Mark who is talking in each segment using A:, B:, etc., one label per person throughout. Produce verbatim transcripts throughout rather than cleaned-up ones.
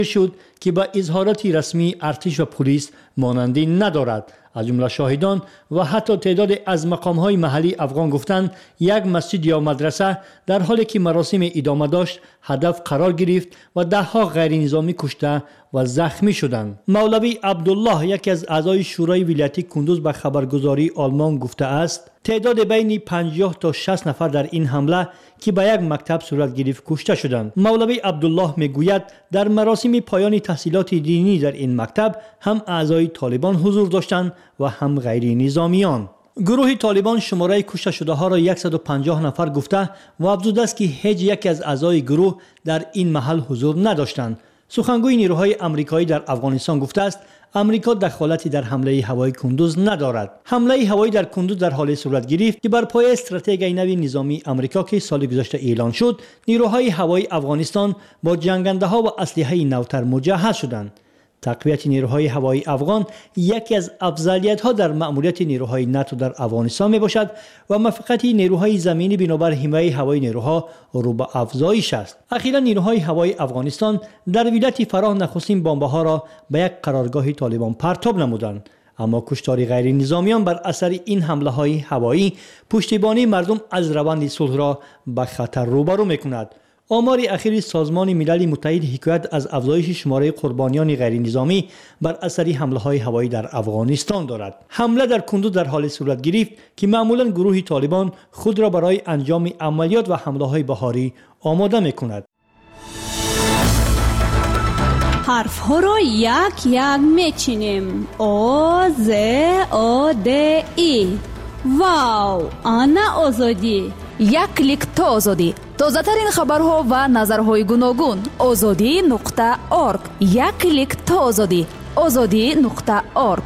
A: شد که با اظهارات رسمی ارتش و پلیس مانندی ندارد. از جمله شاهدان و حتی تعداد از مقام‌های محلی افغان گفتند یک مسجد یا مدرسه در حالی که مراسم ادامه داشت هدف قرار گرفت و ده‌ها غیر نظامی کشته و زخمی شدند. مولوی عبدالله یکی از اعضای شورای ولایتی کندوز به خبرگزاری آلمان گفته است تعداد بین پنجاه تا شصت نفر در این حمله که به یک مکتب صورت گرفت کشته شدند. مولوی عبدالله میگوید در مراسم پایان تحصیلات دینی در این مکتب هم اعضای طالبان حضور داشتند و هم غیر نظامیان. گروه طالبان شماره کشته شده ها را صد و پنجاه نفر گفته و افزوده است که هیچ یک از اعضای گروه در این محل حضور نداشتند. سخنگوی نیروهای آمریکایی در افغانستان گفته است امریکا دخالتی در حمله هوایی کندوز ندارد. حمله هوایی در کندوز در حال صورت گرفت که بر پایه استراتژی نوی نظامی آمریکا که سال گذشته اعلان شد، نیروهای هوایی افغانستان با جنگنده‌ها و اسلحه نوتر مجهز شدند. تقویت نیروهای هوایی افغان یکی از افضلیت‌ها در مأموریت نیروهای ناتو در افغانستان میباشد و موفقیت نیروهای زمینی بنابر حمایت هوایی نیروها رو به افزایش است. اخیراً نیروهای هوایی افغانستان در ولایت فراه نخستین بمب‌ها را به یک قرارگاه طالبان پرتاب نمودند. اما کشتار غیر نظامیان بر اثر این حمله‌های هوایی پشتیبانی مردم از روند صلح را به خطر روبرو می‌کند. آمار اخیر سازمان ملل متحد حکایت از افزایش شماره قربانیان غیر نظامی بر اثر حمله‌های هوایی در افغانستان دارد. حمله در کندوز در حال صورت گرفت که معمولاً گروه طالبان خود را برای انجام عملیات و حمله‌های بهاری آماده می‌کند.
B: حرف ها را یک یک میچینیم. آ ز آ د ای. واو، آنا آزادی.
C: یک کلیک تا آزادی. تازه ترین خبرها و نظرهای گوناگون. آزادی نقطه اورگ. یک کلیک تا آزادی. آزادی نقطه اورگ.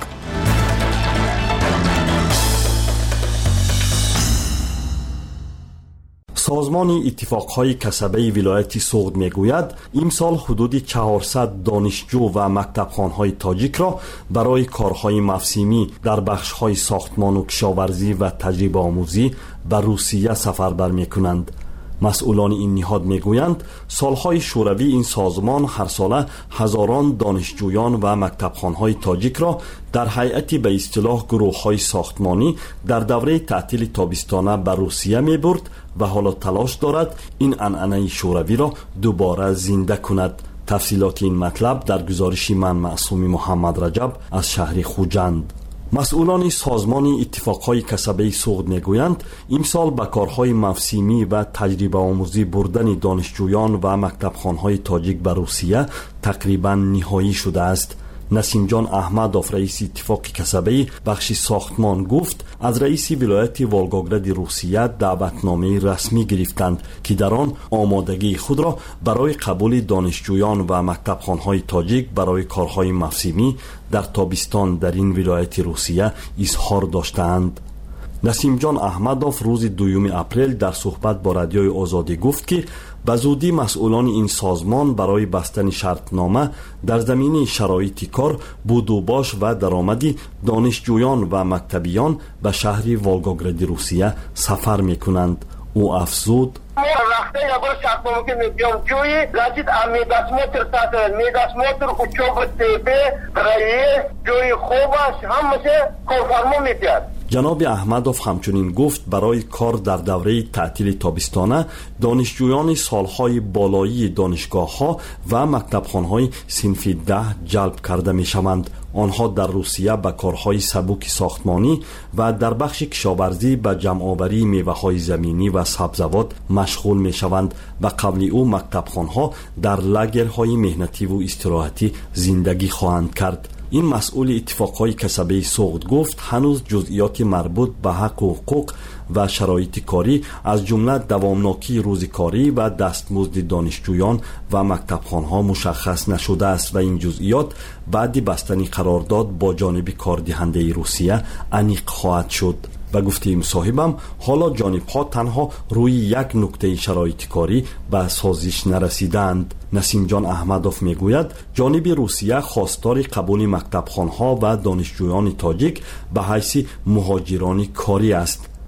D: سازمان اتفاقهای کسبه ولایت سوغد میگوید امسال حدود چهارصد دانشجو و مکتبخوانهای تاجیک را برای کارهای موسمی در بخشهای ساختمان و کشاورزی و تجربه آموزی به روسیه سفربر میکنند. مسئولان این نهاد میگویند سالهای شوروی این سازمان هر ساله هزاران دانشجویان و مکتبخوانهای تاجیک را در هیئتی به اصطلاح گروه‌های ساختمانی در دوره تعطیل تابستانه به روسیه میبرد و حالا تلاش دارد این عنعنه شوروی را دوباره زنده کند. تفصیلات این مطلب در گزارش من معصوم محمد رجب از شهر خوجند. مسئولان سازمان اتفاقهای کسبه سوغد میگویند امسال به کارهای موسمی و تجربه آموزی بردن دانشجویان و مکتبخوانهای تاجیک به روسیه تقریبا نهایی شده است. نسیم جان احمدوف رئیس اتفاق کسبه بخش ساختمان گفت از رئیس ولایت والگوگراد روسیه دعوتنامه رسمی گرفتند که در آن آمادگی خود را برای قبول دانشجویان و مکتبخوانهای تاجیک برای کارهای موسمی در تابستان در این ولایت روسیه اظهار داشتند. نسیم جان احمدوف روز دوم اپریل در صحبت با رادیوی آزادی گفت که به زودی مسئولان این سازمان برای بستن شرطنامه در زمینه شرایط کار، بود و باش و درآمدی دانشجویان و مکتبیان به شهر والگوگراد روسیه سفر میکنند. او افزود
E: وقتی نباید شرطنامه که میگم جوی لازم میداسمتر ساتر میداسمتر учёба تیپه رئیس جوی خوبش همشه کارفرما میتید.
D: جناب احمدوف همچنین گفت برای کار در دوره تعطیل تابستانه دانشجویان سالهای بالایی دانشگاه‌ها و مکتبخانه‌های صنف ده جلب کرده می‌شوند. آنها در روسیه به کارهای سبک ساختمانی و در بخش کشاورزی به جمع‌آوری میوه‌های زمینی و سبزوات مشغول می‌شوند و قبل او مکتبخانه‌ها در لاگرهای مهنتی و استراحتی زندگی خواهند کرد. این مسئول اتفاقهای کسبه سوغد گفت هنوز جزئیات مربوط به حق و حقوق و شرایط کاری از جمله دوامناکی روزکاری و دستمزد دانشجویان و مکتبخانه‌ها مشخص نشده است و این جزئیات بعد بستن قرارداد با جانب کاردهنده روسیه انیق خواهد شد. و گفته مصاحبم حالا جانب‌ها تنها روی یک نکته شرایط کاری به سازش نرسیدند. نسیم جان احمدوف میگوید جانب روسیه خواستار قبول مکتبخانه‌ها و دانشجویان تاجیک به حیث مهاجران کاری است.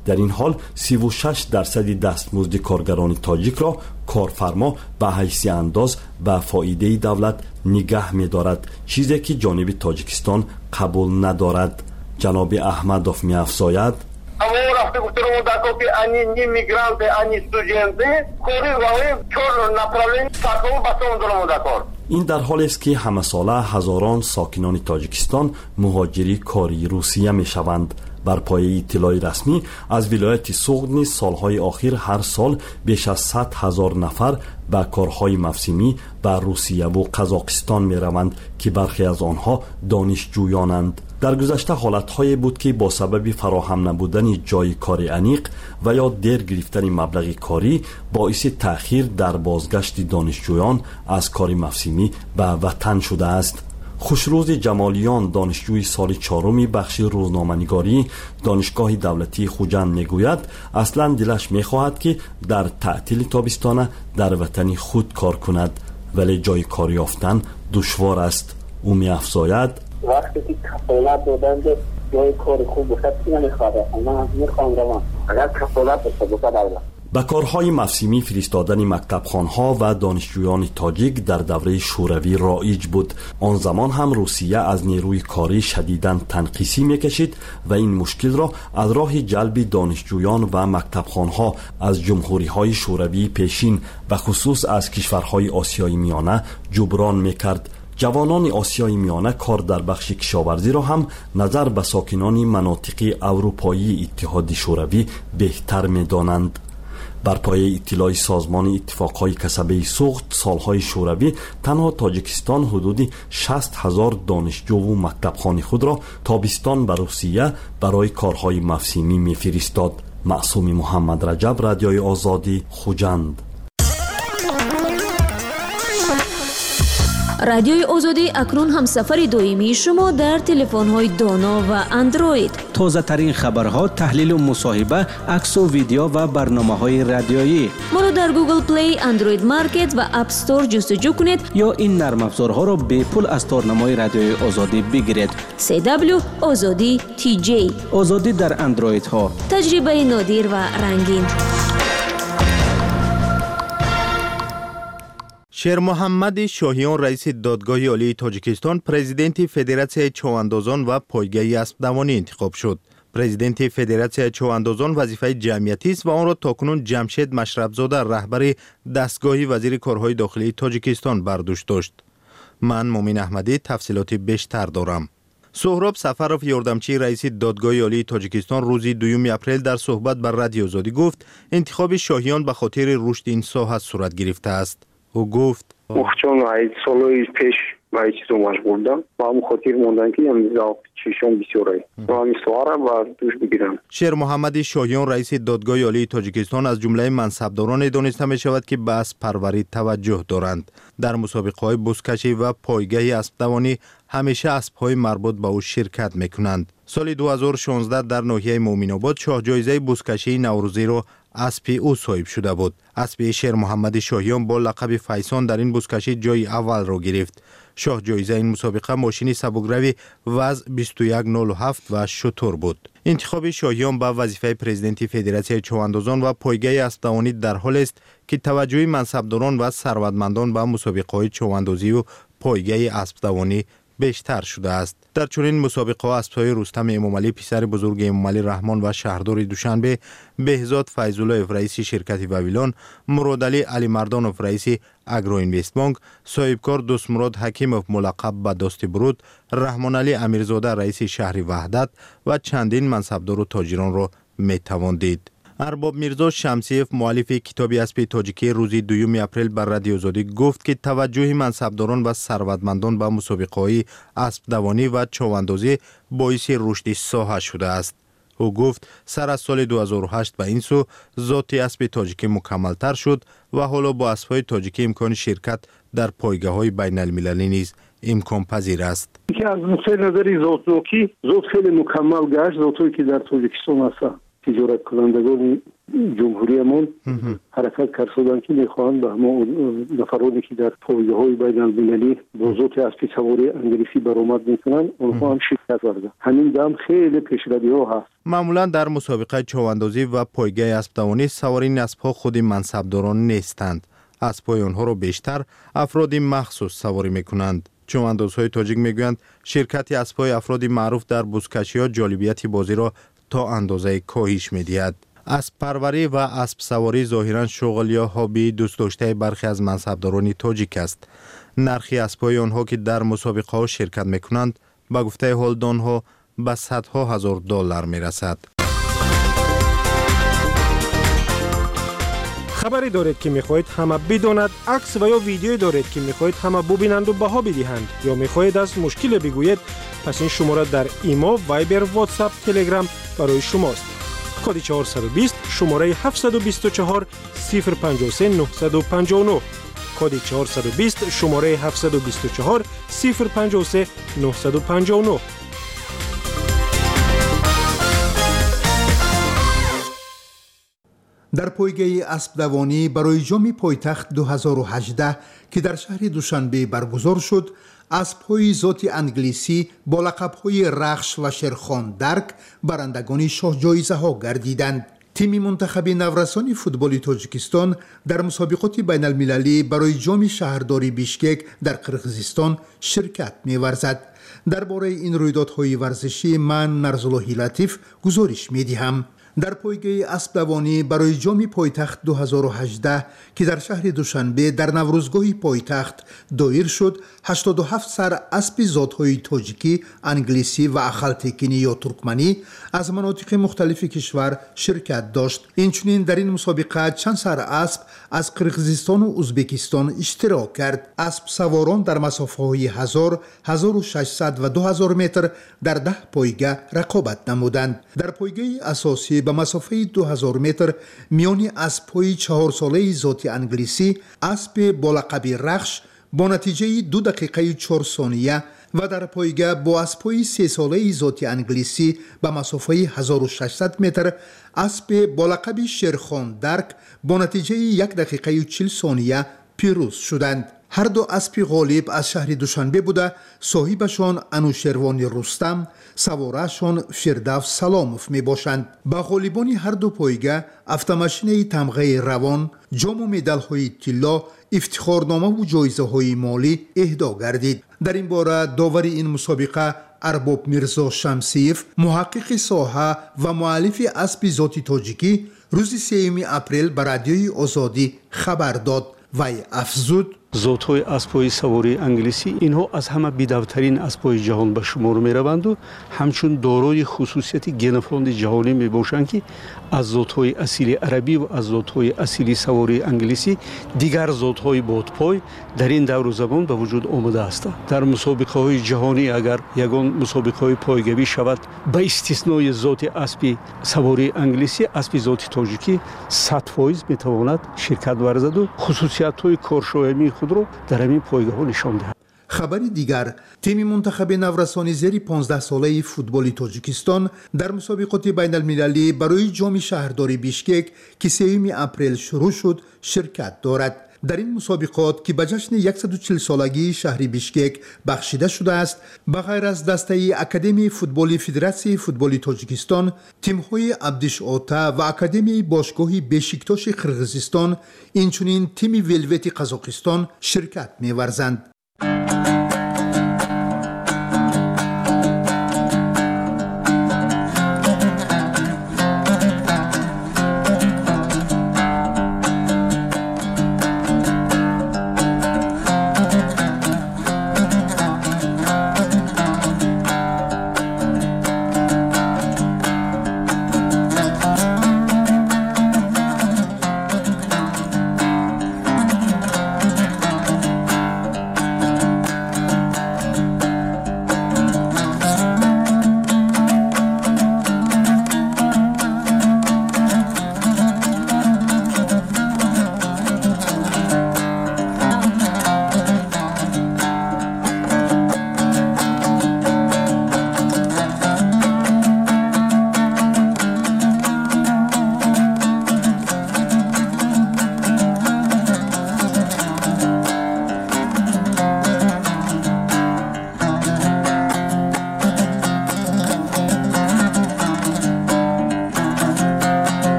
D: در این حال سی و شش درصد دستمزد کارگران تاجیک را کارفرما به حیث انداز و فایده دولت نگه می دارد، چیزی که جانب تاجیکستان قبول ندارد. جناب احمدوف می افزاید
E: اما رفته گفتم مدت که انی نی میگرانت انی استودنت کوری راوی چور نپرالین ساکو باسون دارم مدت.
D: این در حالی است که همه ساله هزاران ساکنان تاجیکستان مهاجری کاری روسیه می شوند. بر پایه اطلاع رسمی از ولایت سوغد نیز سالهای اخیر هر سال بیش از صد هزار نفر به کارهای موسمی به روسیه و قزاقستان می روند که برخی از آنها دانشجویانند. در گذشته حالتهایی بود که با سبب فراهم نبودن جای کار انیق و یا دیر گرفتن مبلغ کاری باعث تأخیر در بازگشت دانشجویان از کار موسمی به وطن شده است. خوشروز جمالیان دانشجوی سال چهارم بخش روزنامه‌نگاری دانشگاه دولتی خوجند میگوید اصلا دلش میخواهد که در تعطیل تابستانه در وطن خود کار کند ولی جای کار یافتن دشوار است. او می‌افزاید
F: وقتی که کفالت دادن جای کار خوب بخواد نمیخواد، من میخوام روان اگر کفالت بشه بخواد.
D: به کارهای موسمی فرستادن مکتبخوانها و دانشجویان تاجیک در دوره شوروی رایج بود. آن زمان هم روسیه از نیروی کاری شدیداً تنقیصی میکشید و این مشکل را از راه جلب دانشجویان و مکتبخوانها از جمهوری‌های شوروی پیشین و خصوص از کشورهای آسیای میانه جبران میکرد. جوانان آسیای میانه کار در بخش کشاورزی را هم نظر به ساکنان مناطق اروپایی اتحاد شوروی بهتر می‌دانند. بر پایه اطلاع سازمان اتفاقهای کسبه سوغد سالهای شوروی تنها تاجیکستان حدود شصت هزار دانشجو و مکتبخوان خود را تابستان به روسیه برای کارهای موسمی می‌فرستاد. معصوم محمد رجب، رادیوی آزادی، خوجند.
G: رادیوی آزادی اکنون هم سفر دائمی شما در تلفن‌های دانا و اندروید.
H: تازه ترین خبرها، تحلیل و مصاحبه، عکس و ویدیو و برنامه‌های رادیویی.
G: ما را در گوگل پلی، اندروید مارکت و اپ استور جستجو کنید
H: یا این نرم افزارها را به پول از تارنمای رادیوی آزادی بگیرید.
G: سی دبلیو آزادی تی جی.
H: آزادی در اندروید ها.
G: تجربه نادر و رنگین.
I: شیر محمد شاهیان رئیس دادگاه عالی تاجیکستان پرزیدنت فدراسیون چواندازان و پایگاه اسب دوانی انتخاب شد. پرزیدنت فدراسیون چواندازان وظیفه جمعیتی است و آن را تاکنون جمشید مشربزاده رهبر دستگاه وزیر کارهای داخلی تاجیکستان برداشت داشت. من مومن احمدی تفصیلات بیشتر دارم. سهراب سفروف یاردمچی رئیس دادگاه عالی تاجیکستان روز دوم اپریل در صحبت بر رادیو آزادی گفت انتخاب شاهیان به خاطر رشد این ساحه صورت گرفته است. او گفت
F: مخچون ای سالوی پیش با چیزو مشغول بودم و هم خاطر موندن که هم زاو چشم بسیاری و هم سوارم و دوش بگیرم.
I: شیر محمد شاهیان رئیس دادگاه عالی تاجیکستان از جمله منصبداران دانسته می شود که به اسب پروری توجه دارند. در مسابقه های بزکشی و پایگاه اسب دوانی همیشه اسب های مربوط به او شرکت می کنند. سال دو هزار و شانزده در ناحیه مومن آباد شاه جایزه بزکشی نوروزی را اسب او صاحب شده بود. اسب شیر محمد شاهیان با لقب فیسان در این بزکشی جای اول را گرفت. شاه جایزه این مسابقه ماشین سبکروی وزن بیست و یک نود و هفت و شتر بود. انتخاب شاهیان به وظیفه پرزیدنت فدراسیون چواندازان و پایگاه اسب دوانی در حال است که توجه منصبداران و ثروتمندان به مسابقه های چواندازی و پایگاه اسب دوانی بیشتر شده است. در چنین مسابقه ها اسب‌های رستم امامعلی پسر بزرگ امامعلی رحمان و شهردار دوشنبه، بهزاد فیض‌الله رئیس شرکت وویلان، مرادعلی علی مردانوف رئیس اگرو اینوست بانک، صاحبکار دوستمراد حکیموف ملقب به دوست برود، رحمان علی امیرزاده رئیس شهر وحدت و چندین منصبدار و تاجران را میتوان دید. ارباب میرزا شمسیف مؤلف کتاب اسب تاجیکی روز دوم اپریل بر رادیو آزادی گفت که توجه منصبداران و ثروتمندان به مسابقه‌های اسب دوانی و چواندازی باعث رشد ساحه شده است. او گفت سر از سال دو هزار و هشت به این سو ذات اسب تاجیکی مکمل‌تر شد و حالا با اسب‌های تاجیکی امکان شرکت در پایگاه‌های بین‌المللی نیز امکان پذیر است.
J: که از نظر نظری ذات ذاتی ذات خیلی مکمل گشت، ذاتی که در تاجیکستان هست.
F: تجارت کنندگان جمهوریمان حرکت کرده که میخواهند به همه نفرانی که در پایگاه های بین المللی با ذات اسب سواری انگلیسی برآمد میکنند اونها هم شرکت ورده. همین دم خیلی پیشروی ها هست.
I: معمولا در مسابقه چواندازی و پایگاه اسب دوانی سوارین اسب‌ها خود منصبداران نیستند. اسب‌های آنها را بیشتر افرادی مخصوص سواری میکنند. چواندازهای تاجیک میگویند شرکت اسب‌های افرادی معروف در بزکشی‌ها جالبیت بازی را تا اندازه کاهش می‌دهد. اسب پروری و اسب سواری ظاهراً شغل یا هابی دوست داشته برخی از منصبداران تاجیک است. نرخ اسب‌های آنها که در مسابقه‌ها شرکت می‌کنند با گفته هولدان‌ها به صدها هزار دلار می‌رسد.
J: خبری دارید که می‌خواهید همه بداند، عکس و یا ویدیویی دارید که می‌خواهید همه ببینند و بها بدهند یا می‌خواهید از مشکل بگویید، پس این شماره در ایما، وایبر، واتساپ، تلگرام برای شماست. کد چهارصد و بیست شماره هفتصد و بیست و چهار صفر پنجاه و سه نهصد و پنجاه و نه. کد چهارصد و بیست شماره هفتصد و بیست و چهار صفر پنجاه و سه نهصد و پنجاه و نه.
K: در پایگاه اسب دوانی برای جام پایتخت دو هزار و هجده که در شهر دوشنبه برگزار شد، اسب‌های ذات انگلیسی با لقب‌های رخش و شیرخوان درک برندگان شاه جایزه‌ها گردیدند. تیم منتخب نورسان فوتبال تاجیکستان در مسابقات بین المللی برای جام شهرداری بیشکک در قرقیزستان شرکت می‌ورزد. درباره این رویدادهای ورزشی من نرزاللهی لطیف گزارش می‌دهم. در پایگاه اسب دوانی برای جام پایتخت دو هزار و هجده که در شهر دوشنبه در نوروزگاه پایتخت دایر شد، هشتاد و هفت سر اسب ذات‌های تاجیکی، انگلیسی و اخالتکینی یا ترکمنی از مناطق مختلف کشور شرکت داشت. اینچنین در این مسابقه چند سر اسب از قرقیزستان و ازبکستان اشتراک کرد. اسب سواران در مسافه‌های هزار، هزار و ششصد و دو هزار متر در ده پایگاه رقابت نمودند. در پایگاه اساسی به مسافه دو هزار متر میان اسب‌های چهار ساله ذات انگلیسی، اسب با لقب رخش با نتیجه دو دقیقه چهار ثانیه و در پایگاه با اسب‌های سه ساله ذات انگلیسی به مسافه هزار و ششصد متر، اسب با لقب شیرخوان درک با نتیجه یک دقیقه و چهل ثانیه پیروز شدند. هر دو اسب غالب از شهر دوشنبه بوده، صاحبشان انوشیروان رستم، سوارشان فردوس سلاموف می باشند. با غالبان هر دو پایگاه автомашine تمغه روان، جام و مدال های طلا، افتخارنامه و جایزه های مالی اهدا گردید. در این باره داور این مسابقه ارباب میرزا شمسیف، محقق ساحه و مؤلف اسب ذات تاجیکی، روز سوم اپریل به رادیوی آزادی خبر داد. وی افزود:
L: ذات‌های اسب‌های سواری انگلیسی اینها از همه بی‌دوترین اسب‌های جهان به شمار می‌روند و همچون دارای خصوصیت گنفاند جهانی می‌باشند که از ذات‌های اصیل عربی و از ذات‌های اصیل سواری انگلیسی دیگر ذات‌های بادپای در این دور و زمان به وجود آمده است. در مسابقه‌های جهانی اگر یگان مسابقه‌های پایگاهی شود به استثنای ذات اسب سواری انگلیسی، اسب ذات تاجیکی صد درصد می‌تواند شرکت ورزد و خصوصیت‌های کارشایمی خود رو در همین پایگاه نشان دهد.
K: خبری دیگر، تیم منتخب نورسان زیر پانزده ساله فوتبال تاجیکستان در مسابقات بین المللی برای جام شهرداری بیشکک که سوم اپریل شروع شد شرکت دارد. در این مسابقات که به جشن صد و چهل سالگی شهر بیشکک بخشیده شده است، بغیر از دسته اکادمی فوتبال فدراسیون فوتبال تاجیکستان، تیم‌های عبدش آتا و اکادمی باشگاه بشیکتاش قرقیزستان، اینچنین تیم ولوت قزاقستان شرکت می‌ورزند.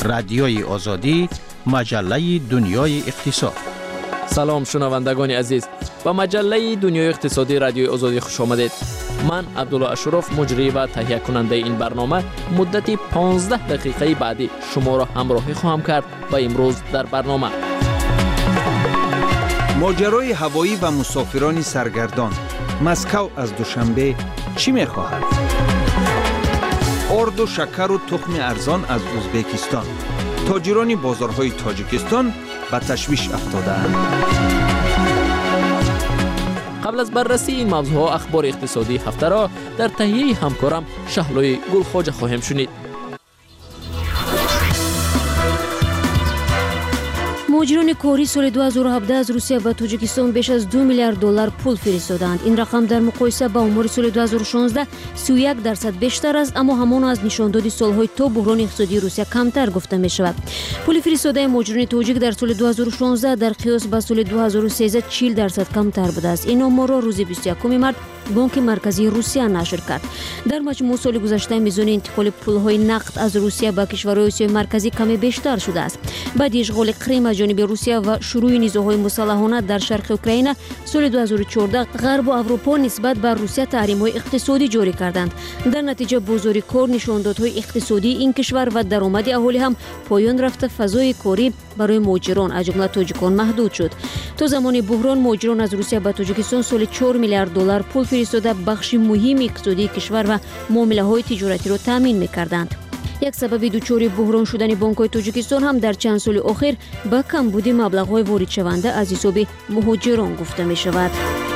H: رادیوی آزادی، مجله دنیای اقتصاد.
M: سلام شنوندگان عزیز، با مجله دنیای اقتصادی رادیوی آزادی خوش آمدید. من عبدالله اشرف مجری و تهیه کننده این برنامه مدت پانزده دقیقه بعدی شما را همراهی خواهم کرد و امروز در برنامه
N: ماجرای هوایی و مسافران سرگردان. مسکو از دوشنبه چی می‌خواهد؟ آرد و شکر و تخم ارزان از ازبکستان. تاجران بازارهای تاجیکستان به تشویش افتاده‌اند.
M: قبل از بررسی این موضوع اخبار اقتصادی هفته را در تهیه همکارم شهلوی گلخواجه خواهیم شنید.
G: مهاجران کاری سال دو هزار و هفده از روسیه و تاجیکستان بیش از دو میلیارد دلار پول فرستادند. این رقم در مقایسه با آمار سال دو هزار و شانزده سی و یک درصد بیشتر است، اما همان از نشانداد سالهای تا بحران اقتصادی روسیه کمتر گفته می شود. پول فرستاده مهاجران تاجیک در سال دو هزار و شانزده در قیاس با سال دو هزار و سیزده چهل درصد کمتر بوده است. این آمار را روز بیست و یکم مارس بانک مرکزی روسیه نشر کرد. در مجموع سال گذشته میزان انتقال پول‌های نقد از روسیه به کشورهای آسیای مرکزی کمی بیشتر شده است. بعد اشغال کریم از جانب روسیه و شروع نیزوهای مسلحانه در شرق اوکراین سال دو هزار و چهارده، غرب و اروپا نسبت به روسیه تحریم‌های اقتصادی جاری کردند. در نتیجه بازار کار، نشاندادهای اقتصادی این کشور و درآمد اهالی هم پایان رفته. فضای کاری برای مهاجران از جمله تاجیکان محدود شد. تا زمان بحران مهاجران از روسیه به تاجیکستان سال چهار میلیارد دلار پول فرستاده بخش مهم اقتصادی کشور و معامله‌های تجارتی را تامین می‌کردند. یک سبب دوچاری بحران شدن بانک‌های تاجیکستان هم در چند سال اخیر به کمبود مبلغ‌های وارد شونده از حساب مهاجران گفته می‌شود.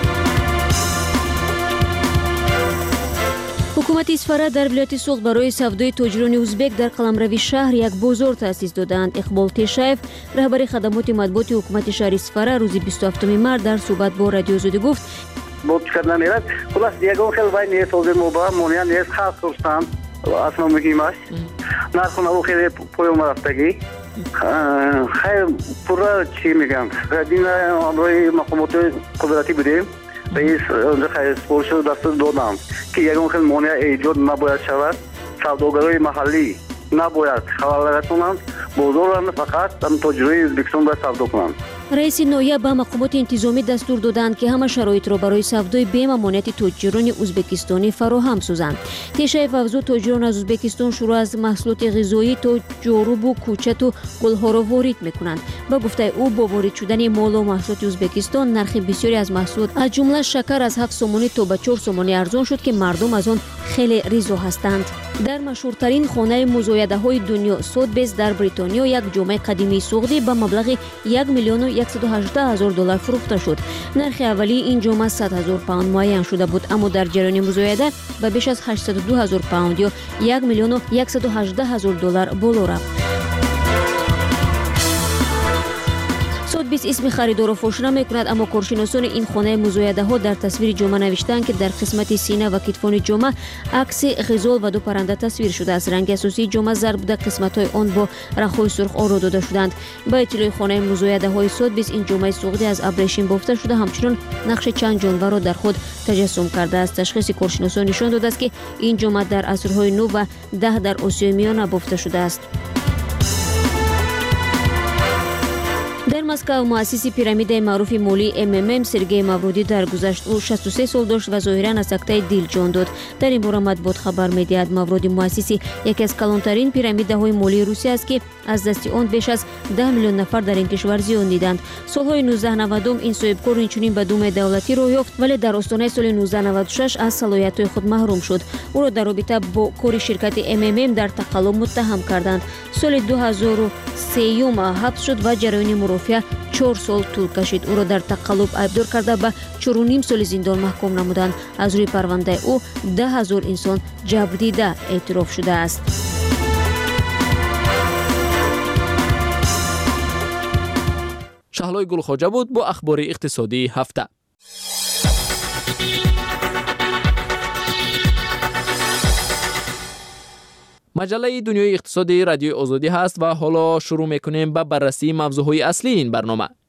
G: حکومت اصفهان در ولایت سوخت برای سودای تاجران ازبک در قلمروی شهر یک بازار تأسیس دادند. اقبال تشایف رهبر خدمات مطبوعات حکومت شهر اصفهان روز بیست و هفتم مارس در صحبت با رادیو آزادی گفت:
O: بود کردن میرد خلاص دیگه خیلی وای نیست از موبا مونیان نیست خاص کردن اصلا مهم است. نرخونه او خیلی پایین رفتگی. خیلی پورا چی میگم دیگه امروی مقامات قدرتی بودیم. رئیس خیلی سپورش دست دادم که یکم خیلی مونیا ایجاد نباید شود. سوداگرای محلی نباید خلال کنند. بازاران فقط تن تجاری ازبکستان باید سودا کنند.
G: رئیس نویه به مقامات انتظامی دستور دادند که همه شرایط را برای سودای بیم امانت تاجران ازبکستانی فراهم سازند. تشایف افزود تاجران از ازبکستان شروع از محصولات غذایی تا جاروب و کوچت و گلها را وارد میکنند. با گفته او با وارد شدن مال و محصولات ازبکستان نرخ بسیاری از محصولات از جمله شکر از هفت سومانی تا به چهار سومانی ارزان شد که مردم از آن خیلی رضا هستند. در مشهورترین خانه مزایده های دنیا سودبیز در بریتانیا یک جامعه قدیمی سوختی به مبلغ یک میلیون و صد و هجده هزار دلار فروخته شد. نرخ اولی این جامعه صد هزار پوند معین شده بود، اما در جریان مزایده به بیش از هشتصد و دو هزار پوند یا یک میلیون و صد و هجده هزار دلار بالا رفت. سودبیز اسم خریدار را فاش نمی‌کند، اما کارشناسان این خانه مزایده ها در تصویر جامعه نوشتند که در قسمت سینه و کتفان جامعه عکس غزال و دو پرنده تصویر شده است. رنگ اساسی جامعه زرد بوده، قسمت‌های آن با رخ‌های سرخ آرا داده شدند. با اطلاع خانه مزایده های سودبیز این جامعه سوختی از ابریشم بافته شده، همچنین نقش چند جانور را در خود تجسم کرده است. تشخیص کارشناسان نشان داده است که این جامعه در عصرهای نو و ده در آسیای میانه بافته شده است. در مسکو مؤسس پیرامید معروف مالی ام ام ام سرگئی مورودی درگذشت. او شصت و سه سال داشت و ظاهرا از سکته دل جان داد. در این باره مطبوعات خبر می‌دهد مورودی مؤسس یکی از کلانترین پیرامیدهای مالی روسیه است که از دست آن بیش از ده میلیون نفر در این کشور زیان دیدند. سالهای نوزده نود این صاحبکار اینچنین به دوم دولتی رو یافت، ولی در آستانه سال نوزده نود و شش از صلاحیت‌های خود محروم شد. او را در رابطه با کار شرکت ام ام ام در تقلب متهم کردند. سال دو هزار و سه حبس شد و جریان مرافعه چهار سال طول کشید. او را در تقلب ایبدار کرده به چهار و نیم سال زندان محکوم نمودند. از روی پرونده او ده هزار انسان جبر دیده اعتراف شده است.
M: شهلوی گلخواجه بود با اخبار اقتصادی هفته. مجله دنیای اقتصادی رادیو آزادی هست و حالا شروع میکنیم به بررسی موضوعهای اصلی این برنامه.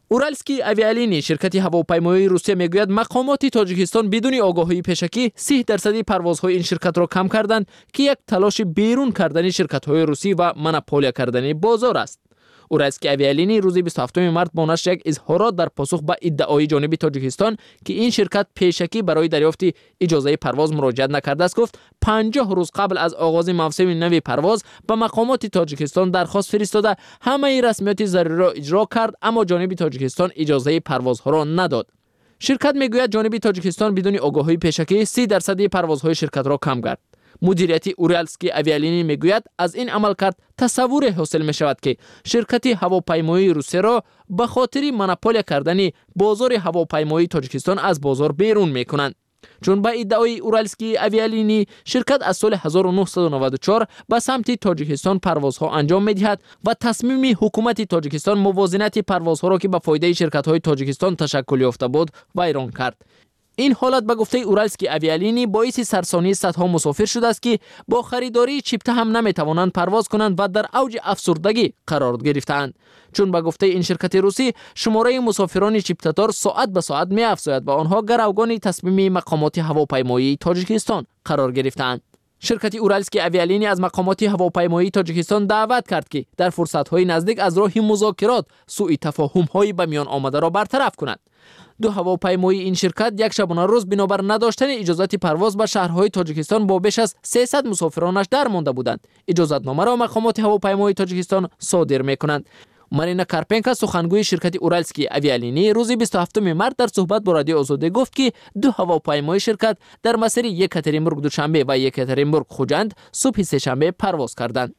M: اورالسکی اویالینی شرکت هواپیمایی روسیه میگوید مقامات تاجیکستان بدون آگاهی پیشکی سی درصدی پروازهای این شرکت را کم کردند که یک تلاش بیرون کردن شرکت‌های روسی و مونوپولیا کردن بازار است. اورالسکی اویالینی روز بیست و هفتم مارس با نشر یک اظهارات در پاسخ به ادعای جانب تاجیکستان که این شرکت پیشکی برای دریافت اجازه پرواز مراجعه نکرده است گفت پنجاه روز قبل از آغاز موسم نو پرواز به مقامات تاجیکستان درخواست فرستاده همه رسمیات ضروری را اجرا کرد، اما جانب تاجیکستان اجازه پروازها را نداد. شرکت میگوید جانب تاجیکستان بدون آگاهی پیشکی سی درصد پروازهای شرکت را کم کرد. مدیریت اورالسکی اویالینی میگوید از این عمل کرد تصور حاصل می شود که شرکت هواپیمایی روسیه را به خاطر مونوپولیا کردن بازار هواپیمایی تاجیکستان از بازار بیرون می کنند. چون به ادعای اورالسکی اویالینی شرکت از سال هزار و نهصد و نود و چهار به سمت تاجیکستان پروازها انجام می دهد و تصمیم حکومت تاجیکستان موازنت پروازها را که به فایده شرکت های تاجیکستان تشکل یافته بود ویران کرد. این حالت به گفته اورالسکی اویالینی باعث سرسانی صدها مسافر شده است که با خریداری چیپته هم نمیتوانند پرواز کنند و در اوج افسردگی قرار گرفتند. چون به گفته این شرکت روسی شماره مسافران چیپته‌دار ساعت به ساعت می افزاید و آنها گروگان تصمیم مقامات هواپیمایی تاجیکستان قرار گرفتند. شرکت اورالسکی اویالینی از مقامات هواپیمایی تاجیکستان دعوت کرد که در فرصت‌های نزدیک از راه مذاکرات سوء تفاهم‌های به میان آمده را برطرف کنند. دو هواپیمایی این شرکت یک شبانه روز بنابر نداشتن اجازت پرواز به شهرهای تاجیکستان با بیش از سیصد مسافرانش در مانده بودند. اجازتنامه را مقامات هواپیمایی تاجیکستان صادر می‌کنند. مارینا کارپنکا سخنگوی شرکت اورالسکی اویالینی روز بیست و هفتم مارس در صحبت با رادیو آزادی گفت که دو هواپیمای شرکت در مسیر یکاترینبورگ دوشنبه و یکاترینبورگ خوجند صبح سه‌شنبه پرواز کردند.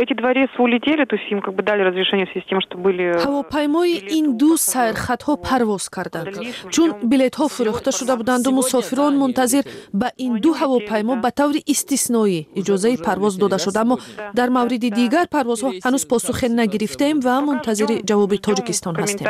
P: هواپیمای این دو سیرخطها پرواز کردند چون بلیط ها فروخته شده بودند و مسافران منتظر به این دو هواپیما به طور استثنایی اجازه پرواز داده شد، اما در مورد دیگر پروازها هنوز پاسخ نگرفتیم و منتظر جواب تاجیکستان هستیم.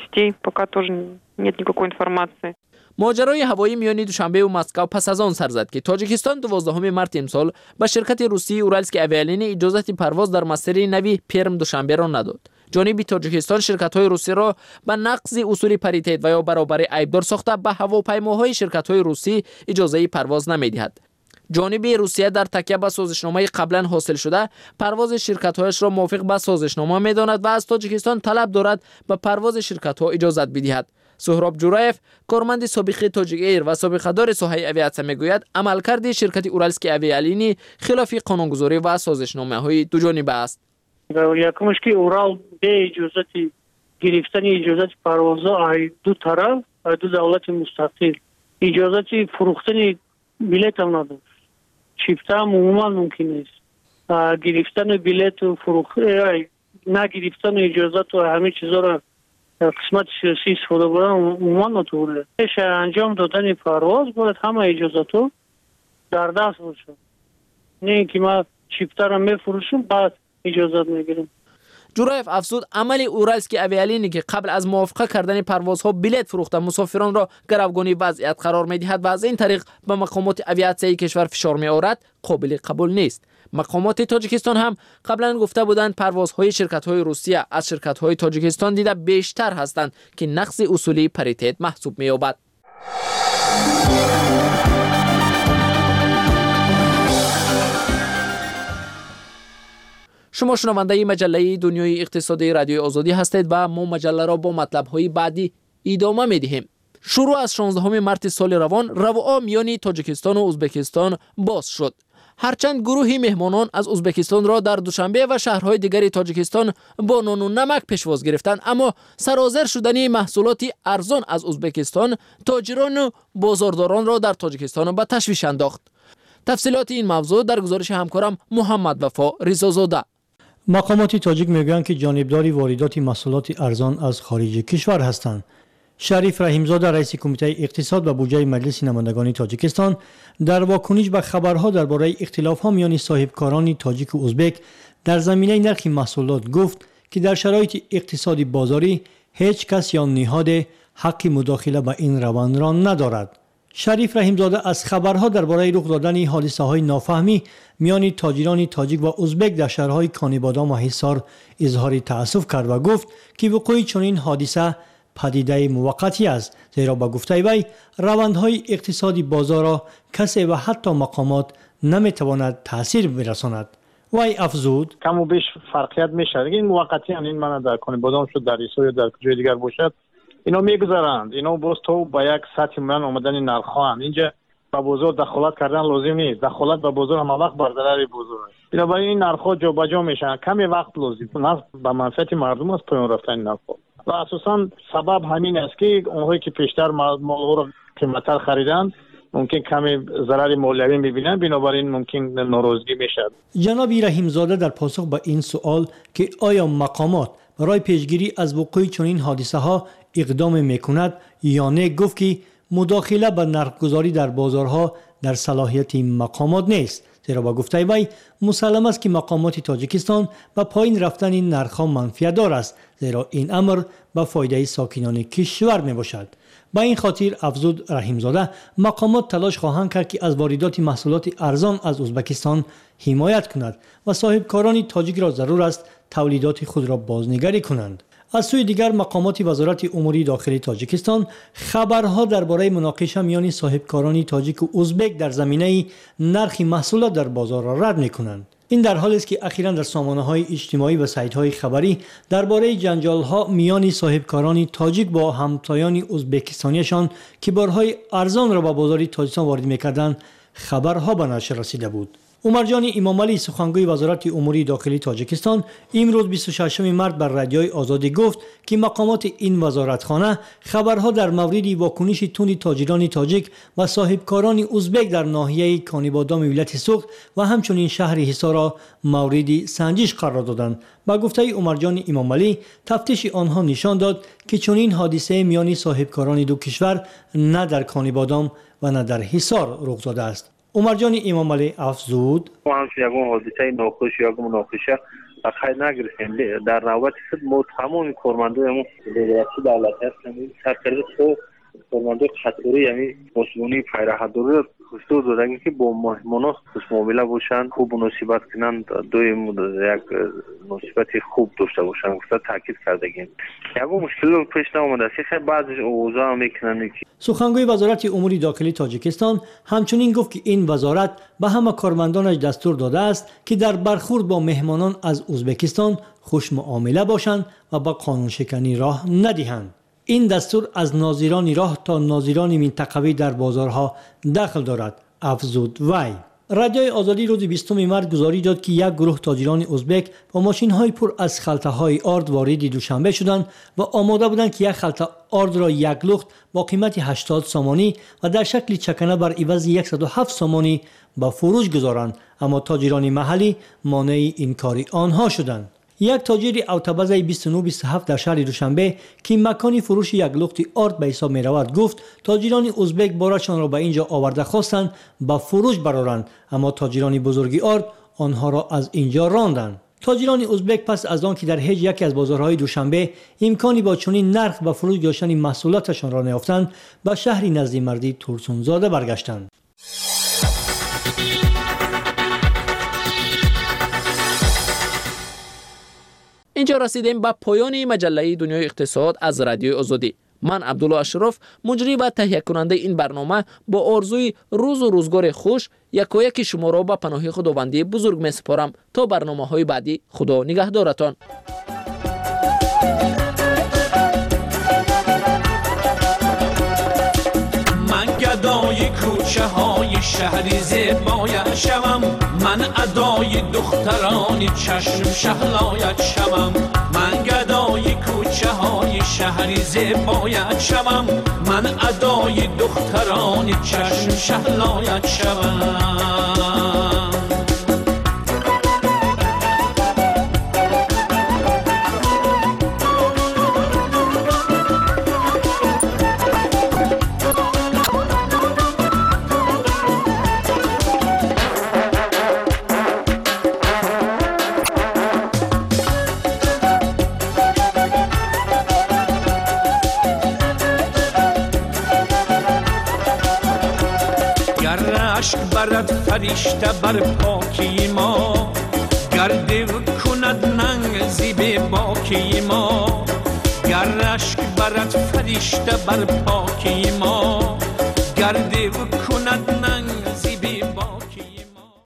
M: ماجرای هوایی میان دوشنبه و مسکو پس از آن سر زد که تاجیکستان دوازدهم مارس امسال به شرکت روسی اورالسکی اویالینی اجازت پرواز در مسیر نوی پرم دوشنبه را نداد. جانب تاجیکستان شرکت‌های روسی را به نقض اصول پاریته و یا برابری عیبدار ساخته به هواپیماهای شرکت‌های روسی اجازه پرواز نمی‌دهد. جانب روسیه در تکیه به سازشنامه قبلا حاصل شده پرواز شرکت‌هایش را موافق به سازشنامه می‌داند و از تاجیکستان طلب دارد به پرواز شرکت‌ها اجازت بدهد. سهراب جورایف کارمند سابق تاجیک ایر و سابقه دار ساحه اویاسیون میگوید عملکرد شرکت اورالسکی اویالینی خلاف قانونگذاری و سازشنامه‌های دو جانبه است.
Q: یکمش که اورال به اجازت گرفتن اجازت پروازها از دو طرف از دو دولت مستقل اجازت فروختن بلیط هم نداشت. چیپته هم عموما ممکن نیست. گرفتن بلیط و فروخت نگرفتن اجازت و همه چیزا را قسمت سیاسی استفاده بودن عموما نطوره. پیش انجام دادن پرواز باید همه اجازتو در دست باشه. نه اینکه ما چیپتر هم میفروشم بعد اجازت میگیرم.
M: جورایف افزود عمل اورالسکی اویالینی که قبل از موافقه کردن پروازها بلیط فروخته مسافران را گروگانی وضعیت قرار میدهد و از این طریق به مقامات اویاسیون کشور فشار میآورد قابل قبول نیست. مقامات تاجیکستان هم قبلا گفته بودند پروازهای شرکت‌های روسیه از شرکت‌های تاجیکستان دیده بیشتر هستند که نقض اصولی پاریته محسوب می‌یابد. شما شنونده مجله دنیای اقتصادی رادیو آزادی هستید و ما مجله را با مطلب‌های بعدی ادامه می‌دهیم. شروع از شانزدهم مارس سال روان روابط میان تاجیکستان و ازبکستان باز شد. هرچند گروهی مهمانان از ازبکستان را در دوشنبه و شهرهای دیگری تاجیکستان با نان و نمک پیشواز گرفتند، اما سرازیر شدن محصولات ارزان از ازبکستان تاجران و بازارداران را در تاجیکستان به تشویش انداخت. تفصیلات این موضوع در گزارش همکارم محمد وفا رضازاده.
A: مقامات تاجیک میگویند که جانبدار واردات محصولات ارزان از خارج کشور هستند. شریف رحیمزاده رئیس کمیته اقتصاد و بودجه مجلس نمایندگان تاجیکستان در واکنش به خبرها درباره اختلاف‌ها میان صاحبکاران تاجیک و ازبک در زمینه نرخ محصولات گفت که در شرایط اقتصادی بازاری هیچ کس یا نهاد حق مداخله به این روند را ندارد. شریف رحیمزاده از خبرها درباره رخ دادن حادثه‌های نافهمی میان تاجران تاجیک و ازبک در شهرهای کانیبادام و حصار اظهار تأسف کرد و گفت که وقوع چنین حادثه پدیده موقتی است، زیرا با گفته وی روندهای اقتصادی بازار را کسی و حتی مقامات نمیتواند تاثیر برساند. وی افزود
R: کم و بیش فرقیت میشه. این موقتی هم این من در کنی بادام شد در ایسا یا در جای دیگر باشد اینا میگذارند. اینا باز تو با یک سطح من آمدن نرخوان اینجا با بازار دخالت کردن لازم نیست. دخالت با بازار هم وقت بر ضرر بازار است. بنابراین این نرخ‌ها جابجا میشن. کمی وقت لازم. نرخ به منفعت مردم است پایین رفتن نرخ‌ها. و اساساً سبب همین است که اونهایی که پیشتر مال‌ها را قیمت‌تر خریدند ممکن کمی ضرر مولوی می‌بینند، بنابراین ممکن ناراضگی میشد.
A: جناب رحیم زاده در پاسخ به این سوال که آیا مقامات برای پیشگیری از وقوع چنین حادثه‌ها اقدام می‌کند یا نه، گفت که مداخله به نرخ‌گذاری در بازارها در صلاحیت مقامات نیست، زیرا با گفته وی مسلم است که مقامات تاجیکستان به پایین رفتن این نرخ‌ها منفعت دار است، زیرا این امر به فایده ساکنان کشور میباشد. با این خاطر افزود رحیم زاده مقامات تلاش خواهند کرد که از واردات محصولات ارزان از ازبکستان حمایت کند و صاحبکاران تاجیک را ضرور است تولیدات خود را بازنگری کنند. از سوی دیگر مقامات وزارت امور داخلی تاجیکستان خبرها درباره مناقشه میان صاحبکاران تاجیک و ازبک در زمینه نرخ محصولات در بازار را رد میکنند. این در حالی است که اخیراً در سامانه‌های اجتماعی و سایت‌های خبری درباره جنجال‌ها میان صاحبکاران تاجیک با همتایان ازبکستانیشان که بارهای ارزان را به بازار تاجیکستان وارد می‌کردند خبرها به نشر رسیده بود. عمرجان امامعلی سخنگوی وزارت امور داخلی تاجیکستان امروز بیست و ششم مارس بر رادیوی آزادی گفت که مقامات این وزارتخانه خبرها در مورد واکنش تند تاجران تاجیک و صاحبکاران ازبک در ناحیه کانیبادام ولایت سوخت و همچنین شهر حصار را مورد سنجش قرار دادند. با گفته عمرجان امامعلی تفتیش آنها نشان داد که چنین حادثه میان صاحبکاران دو کشور نه در کانیبادام و نه در حصار رخ داده است. عمرجان امامعلی افزود
S: ما همچنین یک حادثه ناخوش یا مناقشه خیر نگرفتیم. در نوبت خود ما تمام کارمندان دولتی دولت هستیم سرکرد خود کارمندان خطوری یعنی مسئولین پیراهداری خصوص دادن که با مهمانان خوش معامله باشند، خوب مناسبت کنند، دوی یک مناسبت خوب داشته باشند. گفته تاکید کردگیم یک مشکل پیش نیامده است. خیلی بعضی اوضاع میکنند.
A: سخنگوی وزارت امور داخلی تاجیکستان همچنین گفت که این وزارت به همه کارمندانش دستور داده است که در برخورد با مهمانان از ازبکستان خوش معامله باشند و با قانون شکنی راه ندهند. این دستور از ناظران راه تا ناظران منطقوی در بازارها دخل دارد، افزود وی. رادیوی آزادی روز بیستم مارس گزارش داد که یک گروه تاجران ازبک با ماشین‌های پر از خلطه‌های آرد وارد دوشنبه شدند و آماده بودند که یک خلطه آرد را یک لخت با قیمت هشتاد سامانی و در شکل چکنه بر عوض صد و هفت سامانی به فروش گذارند، اما تاجران محلی مانع این کار آنها شدند. یک تاجر اتوباس بیست و نه بیست و هفت در شهر دوشنبه که مکانی فروش یک لخت آرد به حساب می رود گفت تاجران ازبک بارشان را به اینجا آورده خواستند به فروش برارند، اما تاجران بزرگی آرد آنها را از اینجا راندند. تاجران ازبک پس از آن که در هیچ یکی از بازارهای دوشنبه امکانی با چنین نرخ به فروش گذاشتن محصولاتشان را نیافتند به شهری نزد مردی ترسونزاده برگشتند.
M: اینجا رسیدیم به پایان مجله دنیای اقتصاد از رادیو آزادی. من عبدالله اشرف مجری و تهیه کننده این برنامه با آرزوی روز و روزگار خوش یکایک شما را به پناه خداوندی بزرگ می سپارم تا برنامه های بعدی. خدا نگهدارتان.
T: من گدای کوچه های شهری زیبایت شوم، من ادای دخترانی چشم شهلایت شوم. من گدای کوچه های شهری زیبایت شوم، من ادای دخترانی چشم شهلایت شوم. برد فرشته بر پاکی ما، گرده و کند ننگ زیب باکی ما. گر اشک برد فرشته بر پاکی ما گرده و کند